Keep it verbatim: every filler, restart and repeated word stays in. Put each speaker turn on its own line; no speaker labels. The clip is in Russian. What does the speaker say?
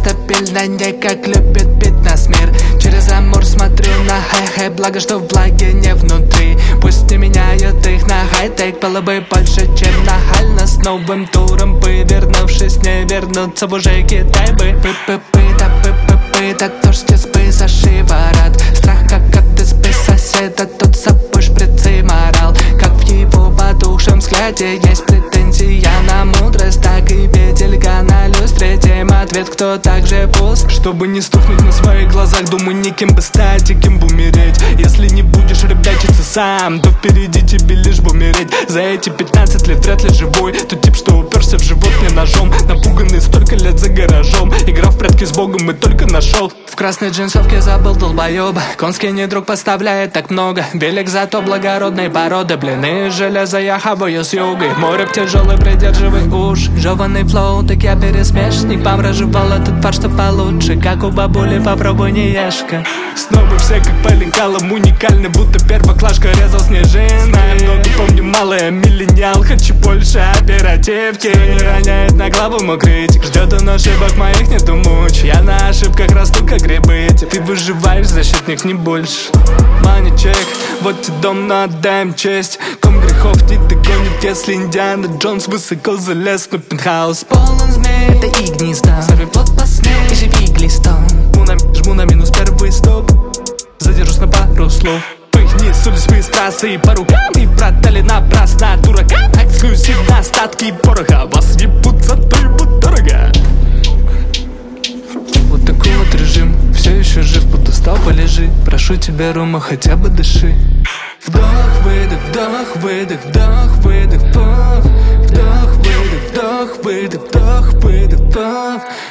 стабильно, не как любит бить нас мир. Через амур смотрю на хай-хай, благо что в благе не внутри. Пусть не меняют их на хай-тек, было бы больше, чем нахально. С новым туром бы, вернувшись, не вернуться в уже Китай бы. Пы-пы-пы, да пы-пы-пы, да дождь из бы за шиворот. Страх, как от избы соседа, тут с собой шприцы морал. Как в его потухшем взгляде есть претензия на мудрость, так и петелька на люстре. Тем ответ, кто так же пуст. Чтобы не стукнуть на своих глазах, думаю, не кем бы стать и кем бы умереть. Если не будешь рыбячиться сам, то впереди тебе лишь бы умереть. За эти пятнадцать лет вряд ли живой тот тип, что уперся в живот мне ножом. Напуганный столько лет за гаражом, игра в прятки с богом и только нашел. В красной джинсовке забыл долбоеба, конский недруг поставляет так много. Велик зато благородной породы, блины из железа я хаваю с югой. Море тяжелый, придерживай уж. Жеванный флоу, так я пересмешник. Помраживал этот пар, что получше. Как у бабули, попробуй не ешка. Снова все как по лекалам, уникальны, будто первоклашка резал снежинки. Знаю много, помню мало, я миллениал, хочу больше оперативки. Не роняет на главу мой критик, ждет он ошибок моих, нету муч. Я на ошибках расту как грибы, ты выживаешь, защитник не больше. Money чек, вот тебе дом, но отдаем честь. Ком грехов не догонит, если Индиана Джонс высоко залез на пентхаус. Полон змей, это их гнезда, сорви плод посмей и живи глистом. Жму на минус первый стоп, задержусь на пару слов. Пыхни, сули свои страссы по рукам и продали напрасно дуракам. Эксклюзив на остатки пороха, вас ебут за то ебут дорого. Вот такой вот режим, все еще жив, подустал, полежи. Прошу тебя, Рома, хотя бы дыши. Вдох, выдох, вдох, выдох, вдох, выдох, вдох. Вдох, выдох, вдох, выдох, вдох, выдох, вдох.